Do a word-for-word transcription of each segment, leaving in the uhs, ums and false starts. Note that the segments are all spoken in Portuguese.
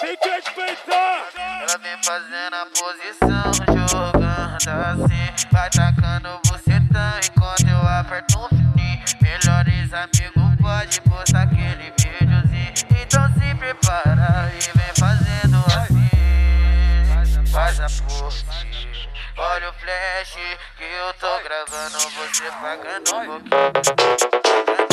Tem que respeitar. Ela vem fazendo a posição, jogando assim, vai tacando bucetão enquanto eu aperto um fininho. Melhores amigos pode postar aquele videozinho. Então se prepara e vem fazendo assim, faz a pose. Olha o flash que eu tô gravando, você pagando um pouquinho.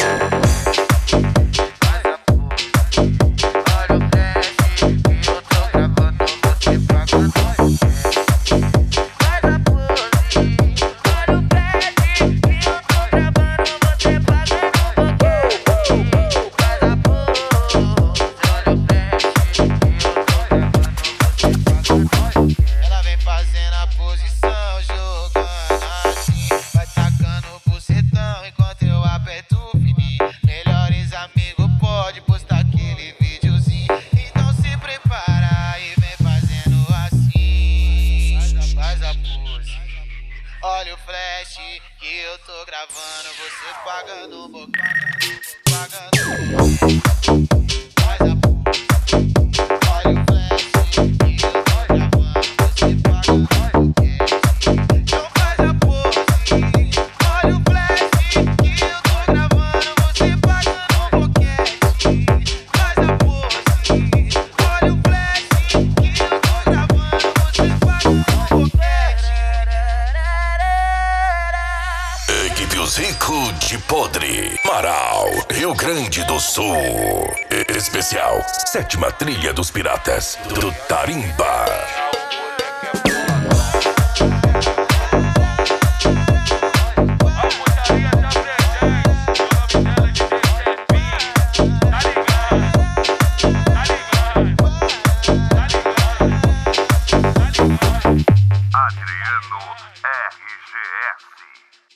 Olha o flash que eu tô gravando, você pagando um pouquinho, pagando um pouquinho. Faz a pose. Olha o flash que eu tô gravando, você pagando um pouquinho. Então faz a pose. Olha o flash que eu tô gravando, você pagando um pouquinho. Faz a pose. Olha o flash que eu tô gravando, você pagando um pouquinho. Zico de Podre, Marau, Rio Grande do Sul. Especial, sétima trilha dos piratas do Tarimba. Adriano R G S.